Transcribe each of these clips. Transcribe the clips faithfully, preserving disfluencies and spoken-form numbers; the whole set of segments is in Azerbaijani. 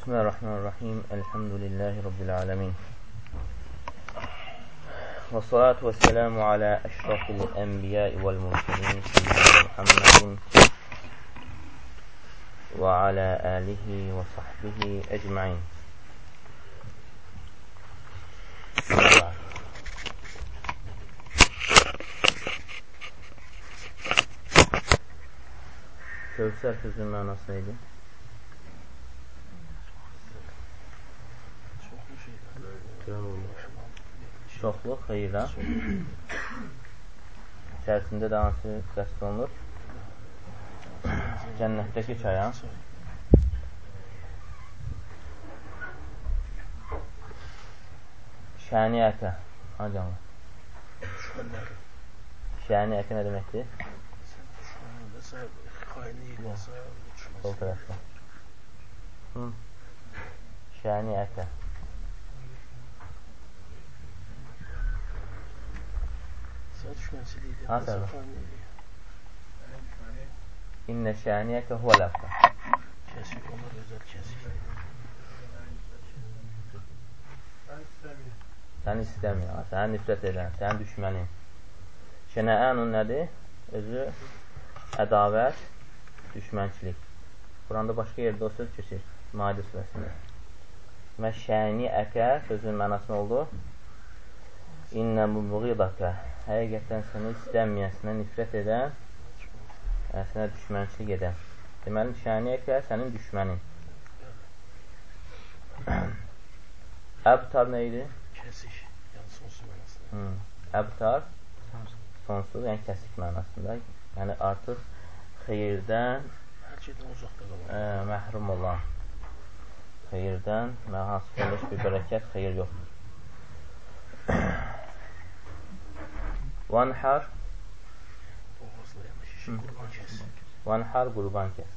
Bismillahirrahmanirrahim. Elhamdülillahi Rabbil alemin. Və salatu və selamu alə əşrafil ənbiyai vəl mursalin Seyyidina Muhammedin və alə alihi və sahbihi ecmain. Kövsər sözün mənası neydi? Çoxluq, xeyirə. İçərisində də hansı qəsd olunur? Cənnətdəki çaya. Şəniyyətə. Hancanlar? Şəniyyətə nə deməkdir? Sol tərəfdə. Şəniyyətə. Hansı əvvə? İnnə şəniyyətə huvəl əvvə. Kəsik, onlar özəl kəsik. Səni istəməyən, səni nifrət edən, sənin düşmənin. Şənəənun nədir? Özü ədavət, düşmənçilik. Quranda başqa yerdə o söz keçir. Maidə surəsində. Və şəniyyətə sözün mənası nə oldu? İnnə mubğidəkə. Həqiqətən səni istəməyən, sənə nifrət edən, sənə düşmənçilik edən. Deməli, şəniyyətə sənin düşmənin. Əbtar nə idi? Kəsik, yəni sonsuz mənasında. Əbtar, sonsuz, yəni kəsik mənasında. Yəni artıq xeyirdən məhrum olan. Xeyirdən, hansı heç bir bərəkət, xeyir yoxdur. Vanhar Vanhar qurban kəs.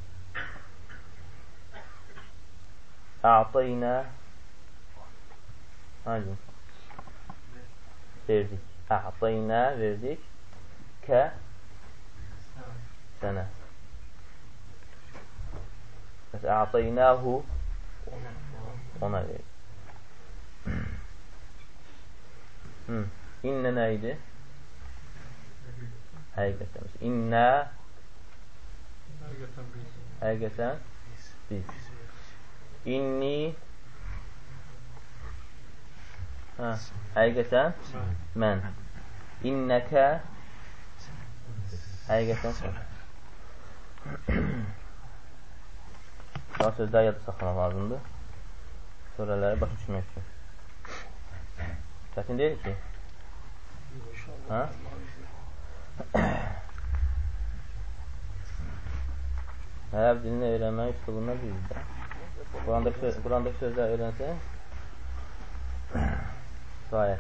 A'taynə Hangi? Verdik. A'taynə verdik. Kə sənə. A'taynəhu ona verdik. İnnə nə idi? Həqiqətən biz. İnnə Həqiqətən biz. İnni Həqiqətən mən. İnnəkə Həqiqətən sən. Daha sözlər yada saxlamaq lazımdır. Sonraları başa düşmək üçün. Çətin deyil ki? Hə? Ərəb dilini öyrənmək üslubundan bilirlər. Qurandakı sözlər öyrənsə sayət.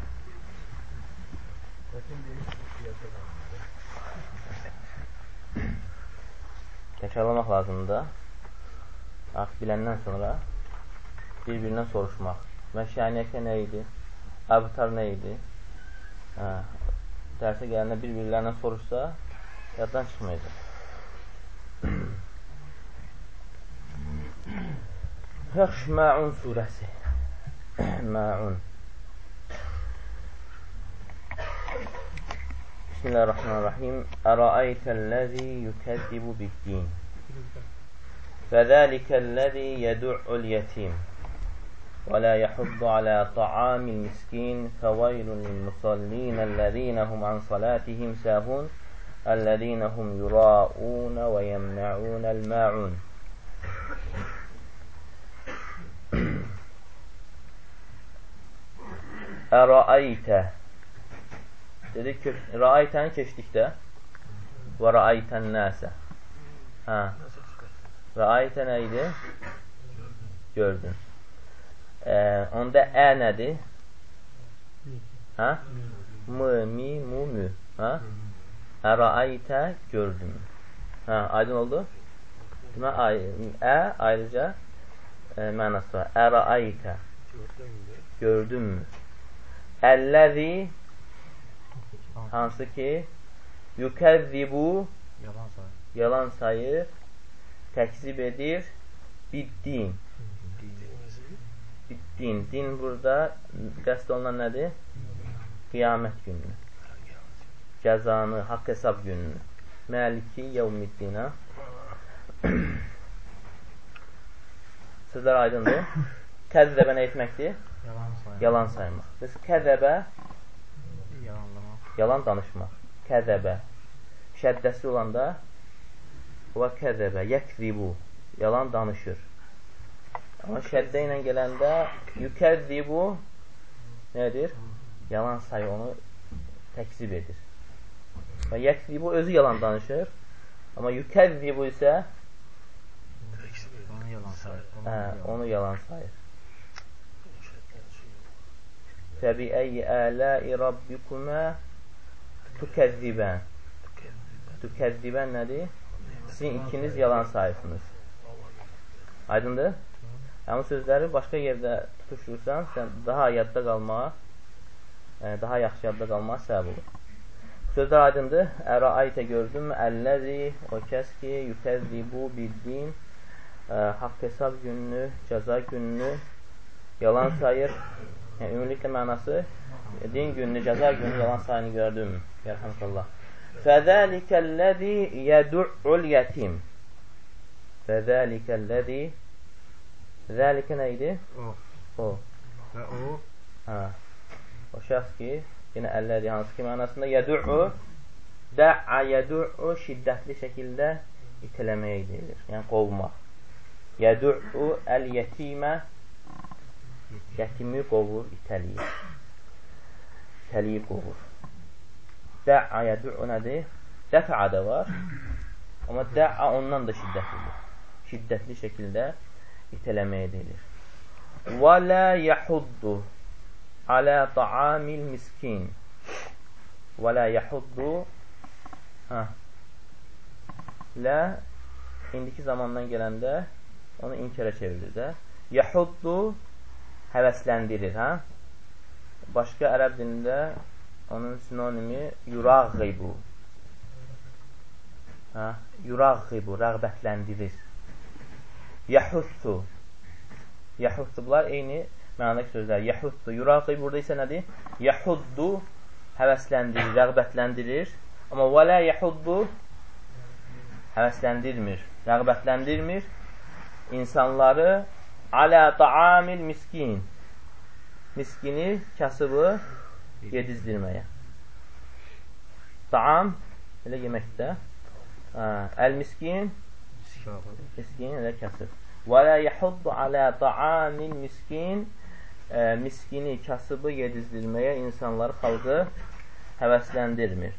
Təkrarlamaq lazımdır. Artıq biləndən sonra bir-birindən soruşmaq. Və şəniyyətə nə idi? Əbtar nə idi? Dərsə gələndə bir-birlərindən soruşsa yaddan çıxmayacaq. Yaxşı, Məun surəsi. Məun. Bismillahirrahmanirrahim. Ərəaytəl-ləzi yukəzzibu bid-din. Fəzəlikəl-ləzi yədü'ul yətim. Və la yəhuddu alə ta'amil miskin. Fəvaylun lil-musallin əlləzīnəhum an salatihim səhun. Əlləzīnəhum yura'un və yəmna'unəl-mə'un. Ərəaytə dedik ki, rəaytəni keçdikdə və rəaytən nəsə. Rəaytə nə idi? Gördün. Onda ə nədir? M, mi, mu, mü. Ərəaytə gördün. Aydın oldu? Ə ayrıca mənası var. Ərəaytə gördün mü? Əlləzi hansı ki yukəzzibu yalan sayır, təkzib edir bid-din din. Din burada qəsd olunan nədir? Qiyamət gününü. Cəzanı, haqq hesab gününü. Məliki yevmiddinə. Sözlər aydındır. Kəzzəbə nə etməkdir? Yalan saymaq. Yalan saymaq. Biz kəzzəbə Yalanlamaq. yalan danışmaq. Kəzzəbə. Şəddəsi olanda və kəzzəbə, yəkzibu. Yalan danışır. Amma şəddə ilə gələndə yükəzzibu nədir? Yalan sayı onu təkzib edir. Və yəkzibu özü yalan danışır. Amma yükəzzibu isə Onu yalan sayır. hə, onu yalan sayır. Fəbiəyi ələi rabbikumə tükəzzibən. Tükəzzibən nədir? Sizin ikiniz yalan sayırsınız. Aydındır? Həmin sözləri başqa yerdə tutuşursan, sən daha yadda qalmağa, daha yaxşı yadda qalmağa səbəb olur. Sözlər aydındır. Ərəaytə gördün mü? Əlləzi, o kəs ki, yükəzzibu biddin, haqq hesab gününü, cəza gününü yalan sayır. Yəni, ümumiliklə mənası, din gününü, cəza gününü yalan sayını gördün mü? Yərhamdülillah. Fəzəlikəl-ləzi yədu'ul yətim. Fəzəlikəl-ləzi Zəlikə nə idi? O. O. Və o. Hə. O şəxs ki, yenə əllədi hansı ki mənasında yədu'u, də'a yədu'u şiddətli şəkildə itələməyə deyilir. Yəni qovmaq. Yədu'u əl-yətimə yətimi qovur, itəliyir. İtəliyib qovur. Də'a yədu'u nədir? Dəfə də var. Amma də'a ondan da şiddətlidir. Şiddətli şəkildə itələməyə deyilir. Və lə yəhuddu alə ta'amil miskin. Və lə yəhuddu lə indiki zamandan gələndə onu inkara çevirir də. Yəhuddu həvəsləndirir. Hə? Başqa ərəb dilində onun sinonimi yurağibu. Hə? Yurağibu, rəğbətləndirir. Yəhuddu. Yəhuddu, bunlar eyni mənadakı sözlər. Yəhuddu, yuraqi burada isə nədir? Yəhuddu, həvəsləndirir, rəğbətləndirir. Amma və lə yəhuddu, həvəsləndirmir, rəğbətləndirmir insanları alə ta'amil miskin. Miskini, kasıbı yedizdirməyə. Ta'am, elə yeməkdə. Əl-miskin, miskin elə kasıb. Və lə yəhuddu alə ta'amil miskin. E, miskini, kasıbı yedizdirməyə insanları, xalqı həvəsləndirmir.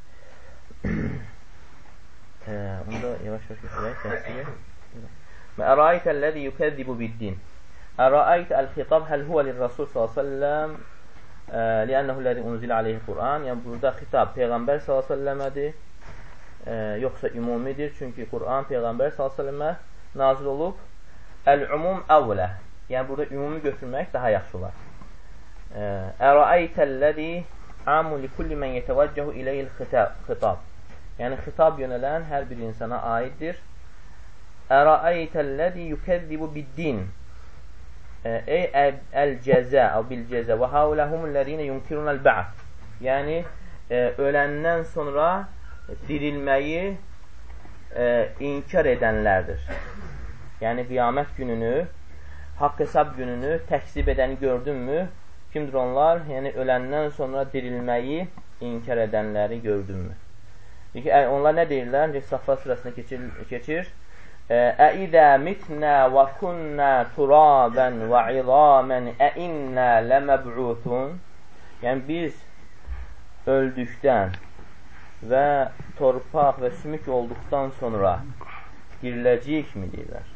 e, onda yavaş-yavaş götürək. Ərəaytə ləzi yükəzzibu biddin. Ərəaytə əl-xitab həl huvə lirrasul sallallahu aleyhi ve sellem li'ənəhu ləzi unzilə aleyhi Qur'an. Yəni, burada xitab Peyğəmbər sallallahu aleyhi ve selləmədir. E, yoxsa ümumidir. Çünki Qur'an Peyğəmbər sallallahu aleyhi ve sellemə nazil olub. Əl-umum əvlə. Yəni, burada ümumi götürmək daha yaxşı olar. Ərəaytəlləzi amun li kulli mən yetəvəccəhu iləyil xitab. Yəni, xitab yönələn hər bir insana aiddir. Ərəaytəlləzi yükəzzibu biddin. Ey əl-cəzə, bil-cəzə və hauləhumulləzinə yunkirunəl bə'd. Yəni, öləndən sonra dirilməyi e, inkar edənlərdir. Yəni, qiyamət gününü, haqq hesab gününü təkzib edəni gördünmü? Kimdir onlar? Yəni, öləndən sonra dirilməyi inkar edənləri gördünmü? Onlar nə deyirlər? Saffat surəsində keçir. keçir. Əidə mitnə və kunnə turabən və izamən əinnə ləməb'utun. Yəni, biz öldükdən və torpaq və sümük olduqdan sonra diriləcəyik mi deyirlər.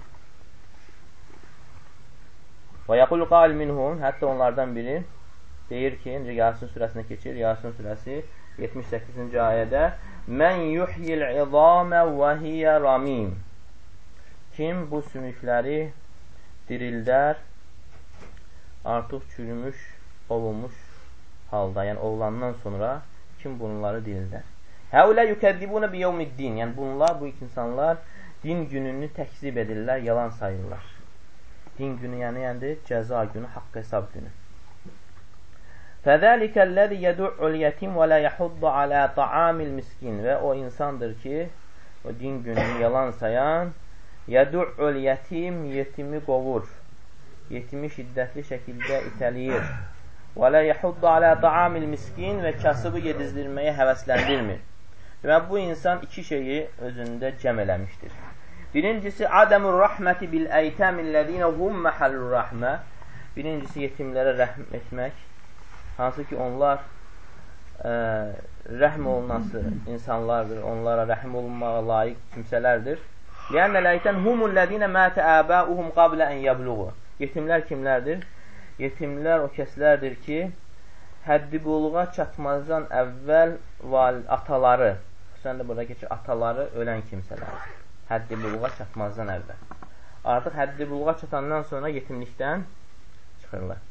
Və yəqul qal minhum, hətta onlardan biri deyir ki, Yasin surəsində keçir, Yasin surəsi yetmiş səkkizinci ayədə Mən yuhyil izamə və hiyə ramim. Kim bu sümükləri dirildər, artıq çürümüş, ovulmuş halda, yəni ovulandan sonra kim bunları dirildər? Həulə yükəzzibunə biyevmiddin. Yəni bunlar, bu insanlar din gününü təkzib edirlər, yalan sayırlar. Din günü yəni, yəni cəza günü, haqq hesab günü. فَذَٰلِكَ الَّذِي يَدُعُّ الْيَتِيمُ وَلَا يَحُضُّ عَلَى طَعَامِ الْمِسْكِينِ Və o insandır ki, o din gününü yalan sayan, يَدُعُّ الْيَتِيمُ Yetimi qovur, yetimi şiddətli şəkildə itəliyir. وَلَا يَحُضُّ عَلَى طَعَامِ الْمِسْكِينِ Və kasıbı yedizdirməyə həvəsləndirmir. Demək, bu insan iki şeyi özündə cəm eləmişdir. Birincisi, adəmur rəhməti bil-əytəmillədinə hum məhəllur rəhmə. Birincisi, yetimlərə rəhm etmək. Hansı ki, onlar ə, rəhm olunası insanlardır, onlara rəhm olunmağa layiq kimsələrdir. Lənnələytən humullədinə mətə əbəuhum qablə ən yəbluğu. Yetimlər kimlərdir? Yetimlər o kəslərdir ki, həddi buluğa çatmazdan əvvəl ataları, xüsusən də burada keçir, ataları ölən kimsələrdir. Həddi buluğa çatmazdan əvvəl. Artıq həddi buluğa çatandan sonra yetimlikdən çıxırlar.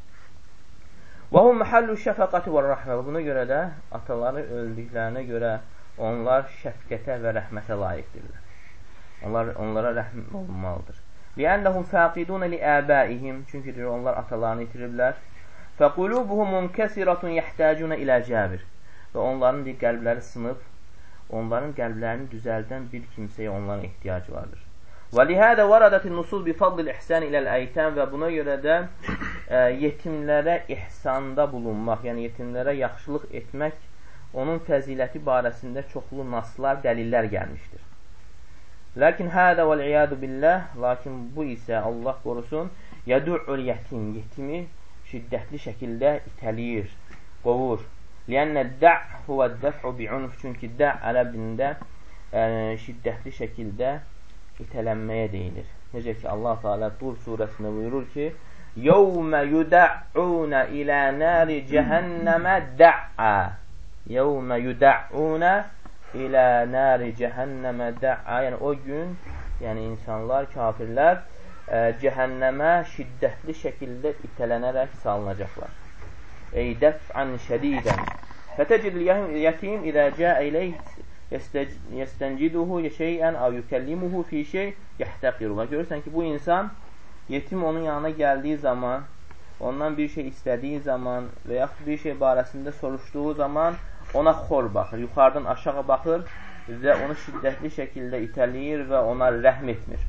Və hum məhəllu şəfəqəti və rəhmə. Buna görə də ataları öldüklərinə görə onlar şəfqətə və rəhmətə layiqdirlər. Onlar, onlara rəhm olunmalıdır. Liənnəhum fəqidunə li-əbəihim. Çünki onlar atalarını itiriblər. Fəqulubuhum munkəsiratun yəhtəcunə ilə cəbir. Və onların qəlbləri sınıb, onların qəlblərini düzəldən bir kimsəyə onların ehtiyacı vardır. Və lihədə vəradətin nusul bi fadlil ihsan iləl əytəm və buna görə də ə, yetimlərə ihsanda bulunmaq, yəni yetimlərə yaxşılıq etmək, onun fəziləti barəsində çoxlu naslar, dəlillər gəlmişdir. Lakin hədə vəl-iyadu billah, lakin bu isə Allah qorusun, yədu'ul yetim, yetimi şiddətli şəkildə itəliyir, qovur. Liənnə də' huvə dəf'u bi'unf, çünki də' ərəbində ə, şiddətli şəkildə itələnməyə deyilir. Necə ki, Allah Teala Tur surəsində buyurur ki, يَوْمَ يُدَعُّونَ إِلَى نَارِ جَهَنَّمَ دَعَّا يَوْمَ يُدَعُّونَ إِلَى نَارِ جَهَنَّمَ دَعَّا Yəni o gün, yəni insanlar, kafirlər ə, cəhənnəmə şiddətli şəkildə itələnərək salınacaqlar. Ey dəf'an şədidən fətəcidil yətim idə cəə iləyh yəstənciduhu şeyən əv yükəllimuhu fi şey yəhtəqiru. Və görürsən ki, bu insan yetim onun yanına gəldiyi zaman, ondan bir şey istədiyi zaman və yaxud bir şey barəsində soruşduğu zaman ona xor baxır, yuxarıdan aşağı baxır və onu şiddətli şəkildə itəliyir və ona rəhm etmir.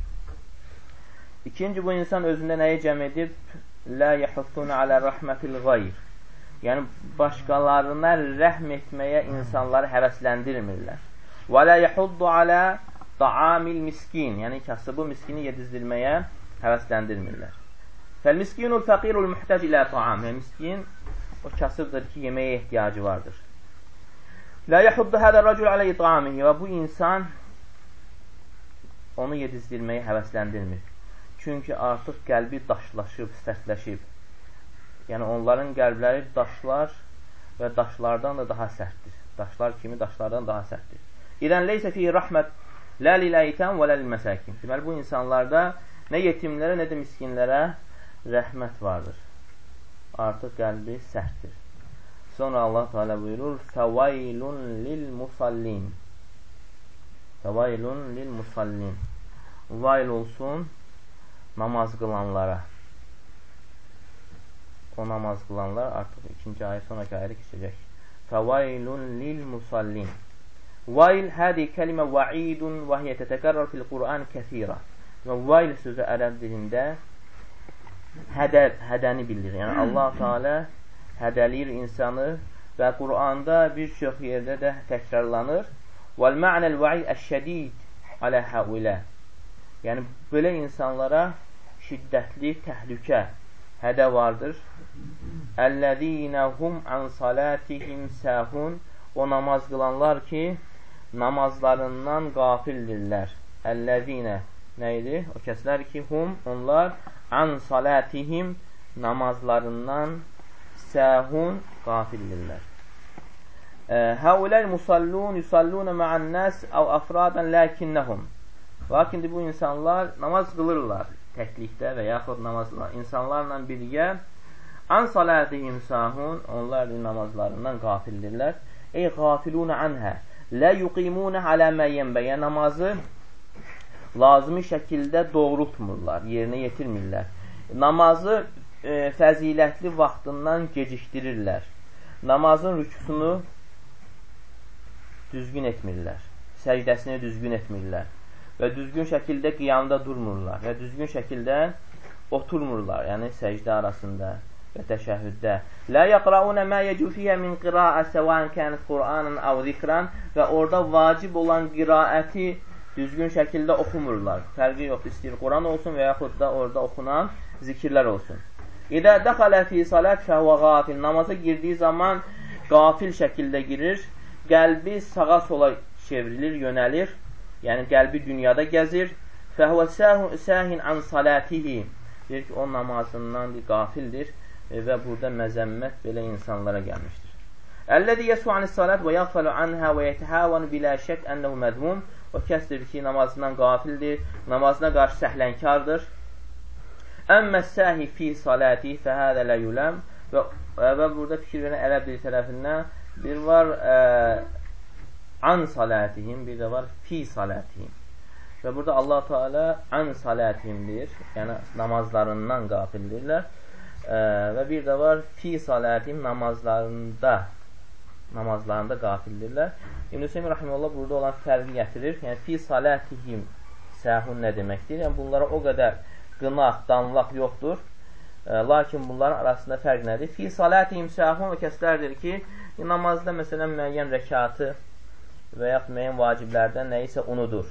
İkinci, bu insan özündə nəyi cəm edib? Lə yəhudduna alə rəhmətil qayr. Yəni, başqalarına rəhm etməyə insanları həvəsləndirmirlər. Və lə yəhuddu alə ta'amil miskin. Yəni, kasıbı miskini yedizdirməyə həvəsləndirmirlər. Fəl-miskinul fəqirul muhtac ilə ta'am. Yəni, miskin o kasıbdır ki, yeməyə ehtiyacı vardır. Lə yəhuddu hədə rəcul alə it'amihi. Və bu insan onu yedizdirməyə həvəsləndirmir. Çünki artıq qəlbi daşlaşıb, sərtləşib. Yəni, onların qəlbləri daşlar və daşlardan da daha sərtdir. Daşlar kimi daşlardan daha sərtdir. İdən leysə fihi rəhmət lə lil-əytəm və lə lil-məsəkin. Deməli, bu insanlarda nə yetimlərə, nə də miskinlərə rəhmət vardır. Artıq qəlbi sərtdir. Sonra Allah Teala buyurur, fəvaylun lil-musallin. Fəvaylun lil-musallin. Vayl olsun namaz qılanlara. O namaz qılanlar artıq ikinci ayə sonraki ayədə keçəcək. Fəvaylun lil-musallin. Vayl hədi kəlimə va'idun və hiyə tətəkərrar fil Qur'an kəthira. Və vayl sözü ərəb dilində hədə, hədəni bildirir. Yəni, Allah Teala hədəliyir insanı və Qur'anda bir çox yerdə də təkrarlanır. Vəl-mə'nəl va'id əş-şədid alə həulə. Yəni, belə insanlara şiddətli təhlükə, hədə vardır. Əl-ləzīnə hum an salatihim səhun. O namaz qılanlar ki, namazlarından qafildirlər. Əl-ləzīnə nə idi? O kəslər ki, hum, onlar an salatihim namazlarından səhun qafildirlər. Həuləl musallun yusallunə ma'an nəs əv əfradən ləkinnəhum. Lakin bu insanlar namaz qılırlar təklikdə və yaxud namazlar. İnsanlarla birgə an salatihim sahun, onlar namazlarından qafildirlər. Ey qafilunə anhə, lə yuqimunə alə məyyənbəyə, namazı lazımi şəkildə doğrultmurlar, yerinə yetirmirlər. namazı e, fəzilətli vaxtından gecikdirirlər. Namazın rüküsunu düzgün etmirlər. Səcdəsini düzgün etmirlər. Və düzgün şəkildə qiyamda durmurlar. Və düzgün şəkildə oturmurlar. Yəni səcdə arasında və təşəhhüddə. La yaqrauna ma yajufiya min qira'a sawan kanat Qur'anan aw zikran və orada vacib olan qiraəti düzgün şəkildə oxumurlar. Fərqi yoxdur. İstəyir Quran olsun və yaxud da orada oxunan zikirlər olsun. İdə dəxalə fi salat fəhvə qafil. Namaza girdiyi zaman qafil şəkildə girir. Qəlbi sağa sola çevrilir, yönəlir. Yəni qəlbi dünyada gəzir. Fəhvə səhin an salatihi. Deyir ki, o namazından qafildir və burada məzəmmət belə insanlara gəlmişdir. Əlləzi yəsu anis salat və yəğfəlu anhə və yətəhəvən bilə şək ənəhu mədmum. O kəsdir ki, namazından qafildir, namazına qarşı səhlənkardır. Əmmə səhi fi salati fəhədə lə yuləm və, və burada fikir verən ərəb dili tərəfindən bir var ə, an salatihim, bir də var fi salatihim. Və burada Allah Teala an salatihim deyir, yəni namazlarından qafildirlər. Ə, və bir də var fi salatihim, namazlarında namazlarında qafildirlər. İbn-i Hüseyin Rahimullah burada olan fərqi gətirir. Yəni, fi salatihim səhun nə deməkdir? Yəni, bunlara o qədər qınaq, danlaq yoxdur. E, lakin bunların arasında fərq nədir? Fi salatihim səhun və kəslərdir ki, namazda məsələn müəyyən rəkatı və yaxud müəyyən vaciblərdən nəyisə unudur.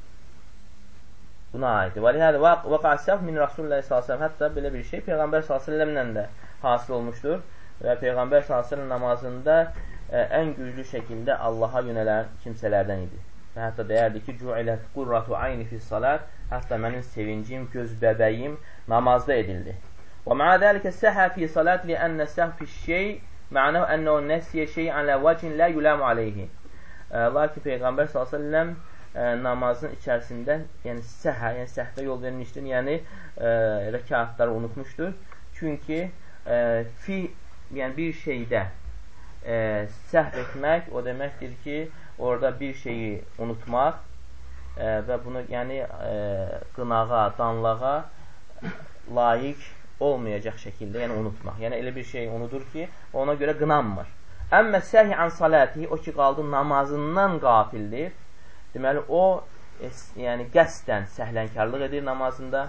Buna aiddir. Və lihədə vəqəsəf min Rasulullah sallallahu əleyhi və səlləm, hətta belə bir şey Peyğəmbər sallallahu əleyhi və səlləmlə də hasil olmuşdur. Və Peyğəmbər sallallahu əleyhi və səlləm namazında ən güclü şəkildə Allaha yönələn kimsələrdən idi. Və hətta deyərdi ki, Cu'ilət qurratu ayni fis salat, hətta mənim sevincim, göz bəbəyim namazda edildi. Və ma'a dəlikə səhə fi salat li ənə səh fi şey, mə'nəv ənə o nəsiyə şey alə vəcin lə yuləmu aleyhi. Lakin Peyğəmbər sallallahu əleyhi və səlləm namazın içərisində, yəni səhə, yəni səhvə yol vermişdir, yəni rəkatları unutmuşdur. Çünki fi, yəni bir şeydə E, səhv etmək o deməkdir ki, orada bir şeyi unutmaq e, və bunu yəni e, qınağa, danlağa layiq olmayacaq şəkildə, yəni unutmaq. Yəni elə bir şey unudur ki, ona görə qınanmır. Əmmə səhi an salatihi, o ki qaldı namazından qafildir. Deməli o e, yəni qəsdən səhlənkarlıq edir namazında.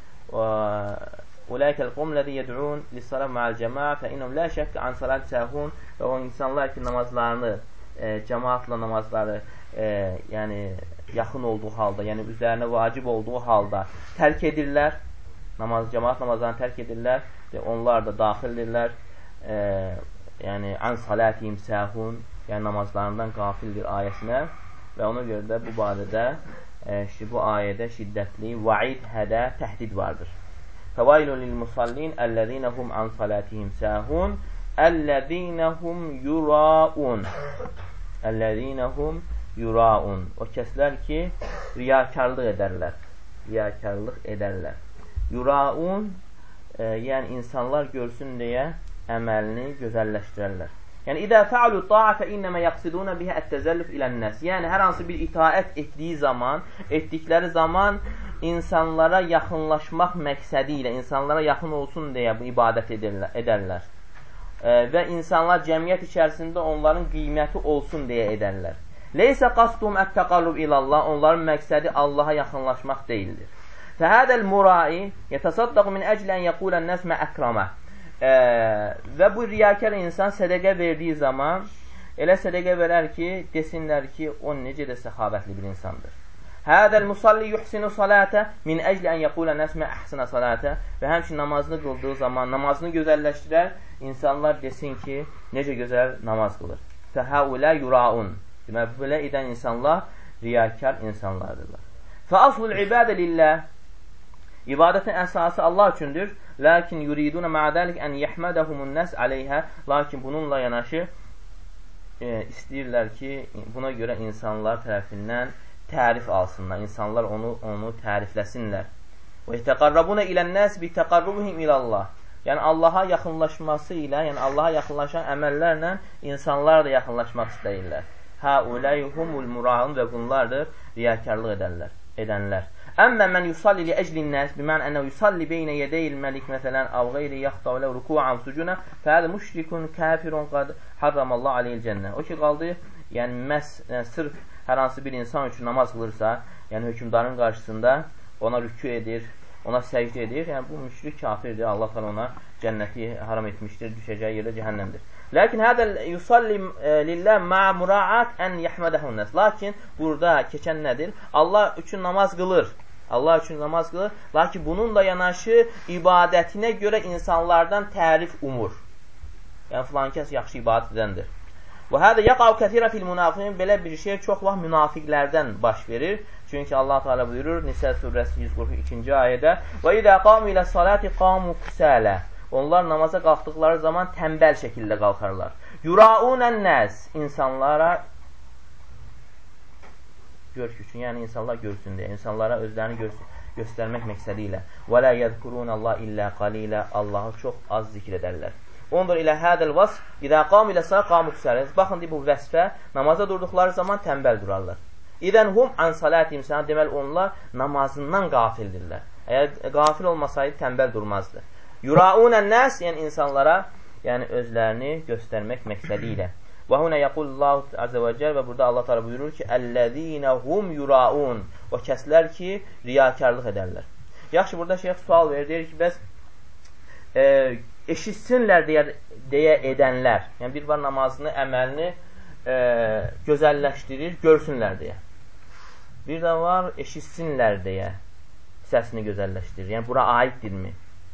Ulaikəl qumləzi yed'un lis-salat ma'al cema'a fe innahum la şəkk an salat sahun. Və o insanlar ki, namazlarını e, cemaatla namazları e, yəni yaxın olduğu halda, yəni üzərinə vacib olduğu halda tərk edirlər. Namaz, cemaat namazlarını tərk edirlər. Və onlar da daxildirlər. E, yəni an salatihim sahun, yəni namazlarından qafildir ayəsinə. Və ona görə də bu barədə e, bu ayədə şiddətli vaid, hədə, təhdid vardır. Fəvailun lil-musallin əlləzinəhum an salatihim sahun əlləzinəhum yuraun əlləzinəhum yuraun o kəslər ki, riyakarlıq edərlər. Riyakarlıq edərlər. Yuraun e, yəni insanlar görsün deyə əməlini gözəlləşdirərlər. Yəni, idə fəalu ta'a fə innəmə yəqsidunə bihə ət-təzəllüf ilən-nəs. Yəni, hər hansı bir itaət etdiyi zaman, etdikləri zaman insanlara yaxınlaşmaq məqsədi ilə, insanlara yaxın olsun deyə bu ibadət edərlər. E, və insanlar cəmiyyət içərisində onların qiyməti olsun deyə edərlər. Leysə qastum ət-təqallub ilallah, onların məqsədi Allaha yaxınlaşmaq deyildir. Fəhədəl murai yətəsaddaqu min əclən yəqulən nəs mə əkramə. E, və bu riyakar insan sədəqə verdiyi zaman elə sədəqə verər ki, desinlər ki, o necə də səxavətli bir insandır. Hədəl musalli yuhsinu salətə min əcli ən yəqulə nəsmə əhsinə salətə. Və həmçin namazını qıldığı zaman namazını gözəlləşdirər, insanlar desin ki, necə gözəl namaz qılır. Fəhəulə yuraun. Demək, belə edən insanlar riyakar insanlardırlar. Fəaslul ibadə lillah. İbadətin əsası Allah üçündür. Lakin yuriduna ma'dəlik ən yəhmədəhumun nəs aleyhə. Lakin bununla yanaşı e, istəyirlər ki, buna görə insanlar tərəfindən tərif alsınlar. İnsanlar onu onu tərifləsinlər. Və yətəqarrabuna ilən-nəs bi təqarrubuhum ilallah. Yəni Allaha yaxınlaşması ilə, yəni Allaha yaxınlaşan əməllərlə insanlar da yaxınlaşmaq istəyirlər. Haulay humul muraun və bunlardır riyakarlıq edərlər. edənlər. Əmmə mən yusalli li əclin nəs, bimən ənə yusalli beynə yədəyil məlik məsələn, av qeyri yaxtav ləv ruku'an sucuna, fəədə müşrikun kəfirun qad harramallah aleyhil cənnə. O ki, qaldı, yəni, məs, yəni, sırf hər hansı bir insan üçün namaz qılırsa, yəni hökümdarın qarşısında ona rükü edir, ona səcdə edir, yəni bu müşrik kafirdir, Allah təala ona cənnəti haram etmişdir, düşəcəyi yerdə cəhənnəmdir. Lakin hədə yusalli lillah ma muraat an yahmadahun nas. Lakin burada keçən nədir? Allah üçün namaz qılır. Allah üçün namaz qılır. Lakin bununla yanaşı ibadətinə görə insanlardan tərif umur. Yəni filan kəs yaxşı ibadət edəndir. Və hədə yaqau kəsirən fil munafiqin, belə bir şey çox vaxt münafiqlərdən baş verir. Çünki Allah Teala buyurur Nisə surəsi yüz qırx ikinci ayədə: "Və izə qamu ilə salati qamu kusala." Onlar namaza qalxdıqları zaman tənbəl şəkildə qalxarlar. Yuraunən nəs, insanlara görüş üçün, yəni insanlar görsün deyə, insanlara özlərini görsün, göstərmək məqsədi ilə. Və la yezkurunallah illə qalilə, Allahı çox az zikr edərlər. Ondur ilə hədəl vas, idə qam ilə sağ qamu kusala. Baxın deyib bu vəsfə, namaza durduqları zaman tənbəl durarlar. İdən hum an salatim sana, deməli onlar namazından qafildirlər. Əgər qafil olmasaydı tənbəl durmazdı. Yuraunən nəs, yəni insanlara, yəni özlərini göstərmək məqsədi ilə. Və huna yəqulullahu azə və cəl, və burada Allah təala buyurur ki, "Əlləzīnə hum yuraun", o kəslər ki, riyakarlıq edərlər. Yaxşı, burada şeyx sual verir, deyir ki, bəs e, eşitsinlər deyə, deyə edənlər, yəni bir var namazını, əməlini e, gözəlləşdirir, görsünlər deyə. Bir də var eşitsinlər deyə səsini gözəlləşdirir. Yəni bura aiddirmi?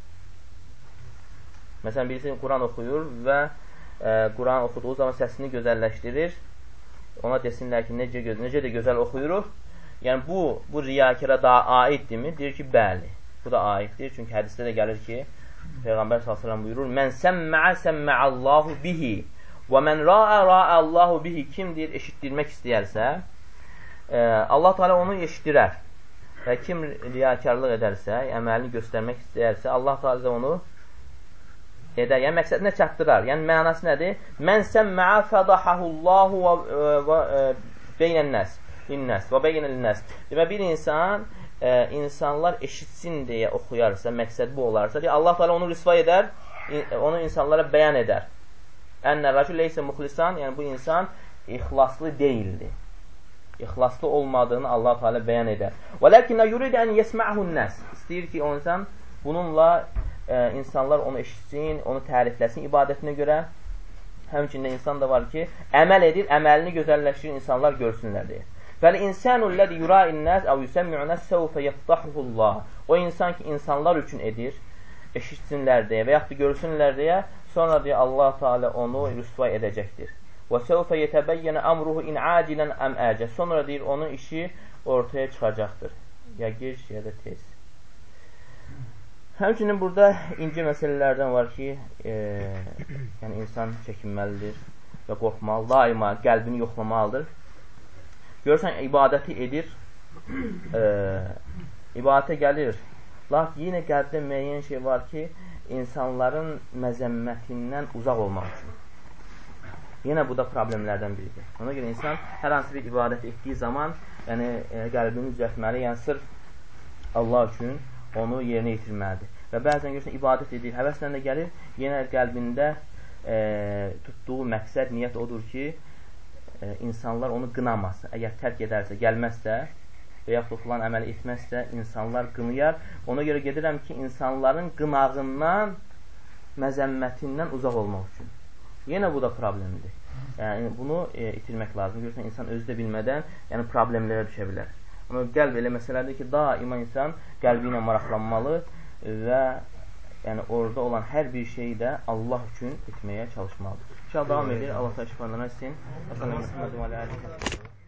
Məsələn, birisi Quran oxuyur və e, Quran oxuduğu zaman səsini gözəlləşdirir. Ona desinlər ki, necə, necə də gözəl oxuyuruq. Yəni bu, bu riyakara daha aiddirmi? Deyir ki, bəli. Bu da aiddir. Çünki hədisdə də gəlir ki, Peyğəmbər sallallahu əleyhi və səlləm buyurur: "Mən səmmə'ə səmmə'allahu bihi və mən ra'a ra'allahu bihi." Kim deyir eşitdirmək istəyərsə, e, Allah Teala onu eşitdirər. Və kim riyakarlıq edərsə, əməlini göstərmək istəyərsə, Allah Teala onu edər. Yəni məqsədinə çatdırar. Yəni mənası nədir? Mən səmmə'ə fədahahullahu və beynən-nəs, lin-nəs və beynən-nəs. Demək bir insan e, insanlar eşitsin deyə oxuyarsa, məqsəd bu olarsa, deyə Allah Teala onu rüsva edər, onu insanlara bəyan edər. Ənə rəcul leysə muxlisan, yəni bu insan ixlaslı deyildi. İxlaslı olmadığını Allah Teala bəyan edər. Və lakinə yurid an yesma'hun-nas. İstəyir ki, o insan bununla e, insanlar onu eşitsin, onu tərifləsin ibadətinə görə. Həmçində insan da var ki, əməl edir, əməlini gözəlləşdirir, insanlar görsünlər deyə. Fəl-insanu-ləzi yura'in-nas aw yusəmmi'u-nas sawfa yafdahuhullah. O insan ki, insanlar üçün edir, eşitsinlər deyə və yaxud da görsünlər deyə, sonra deyə Allah Teala onu rüsva edəcəkdir. Və sawfa yetəbəyyənə amruhu in acilən am acə. Sonra deyir, onun işi ortaya çıxacaqdır. Ya gec, ya da tez. Həmçinin burada ince məsələlərdən var ki, e, yəni insan çəkinməlidir və qorxmalı, daima qəlbini yoxlamalıdır. Görürsən, ibadəti edir, e, ibadətə gəlir. Lakin yenə qəlbdə müəyyən şey var ki, insanların məzəmmətindən uzaq olmaq üçün. Yenə bu da problemlərdən biridir. Ona görə insan hər hansı bir ibadət etdiyi zaman, yəni e, qəlbini düzəltməli, yəni sırf Allah üçün onu yerinə yetirməlidir. Və bəzən görürsən, ibadət edir, həvəslə də gəlir, yenə qəlbində e, tutduğu məqsəd, niyyət odur ki, e, insanlar onu qınamasın. Əgər tərk edərsə, gəlməzsə və yaxud filan əməli etməzsə, insanlar qınıyar. Ona görə gedirəm ki, insanların qınağından, məzəmmətindən uzaq olmaq üçün. Yenə bu da problemdir. Yəni bunu e, itirmək lazım. Görürsən, insan özü də bilmədən yəni problemlərə düşə bilər. Amma qəlb elə məsələdir ki, daima insan qəlbi ilə maraqlanmalı və yəni orada olan hər bir şeyi də Allah üçün etməyə çalışmalıdır. İnşallah davam edir. Allah təşkifanlarına etsin.